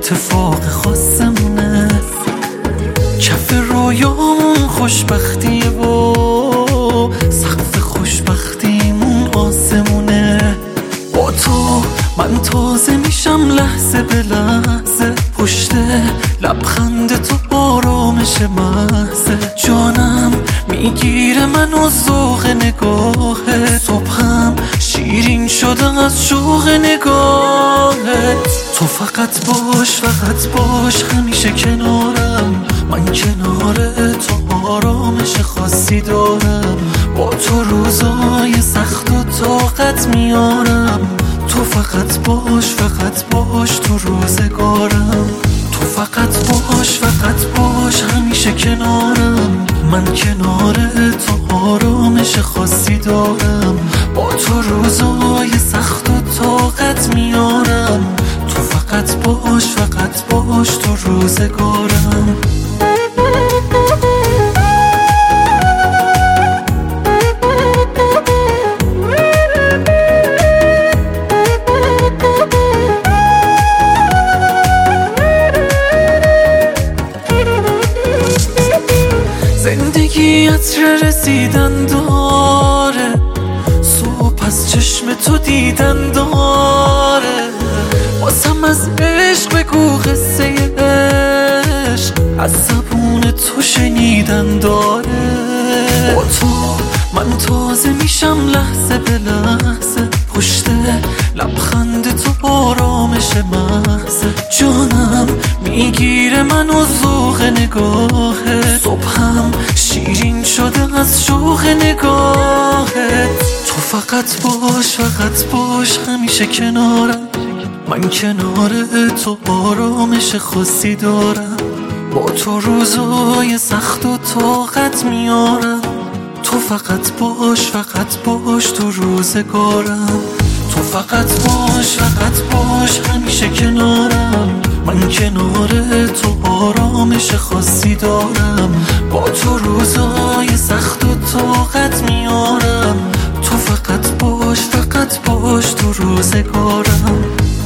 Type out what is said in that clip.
اتفاق خاصمونه، کف رویامون خوشبختیه و سقف خوشبختیمون آسمونه. با تو من تازه میشم لحظه به لحظه، پشت لبخند تو آرامش محضه. جانم میگیره منو ذوق نگاهت، صبحم شیرین شده از شوق نگاهت. تو فقط باش همیشه کنارم، من کنار تو آرامش خاصی دارم. با تو روزای سخت و طاقت میارم، تو فقط باش تو روزگارم. تو فقط باش همیشه کنارم، من کنار تو آرامش خاصی دارم. با تو روزای سخت و طاقت میارم، تو فقط باش تو روزگارم. زندگی عطر رسیدن داره، صبح از چشم تو دیدن داره. واسم از عشق بگو قصه عشق، از زبون تو شنیدن داره. با تو من تازه میشم لحظه به لحظه، پشت لبخند تو آرامش محضه. جانم میگیره منو ذوق نگاهت، صبحم شیرین شده از شوق نگاهت. تو فقط باش همیشه کنارم، من کنار تو آرامش خاصی دارم. با تو روزای سخت و طاقت میارم، تو فقط باش تو روزگارم. تو فقط باش همیشه کنارم، من کنار تو آرامش خاصی دارم. با تو روزای سخت و طاقت میارم، تو فقط باش تو روزگارم.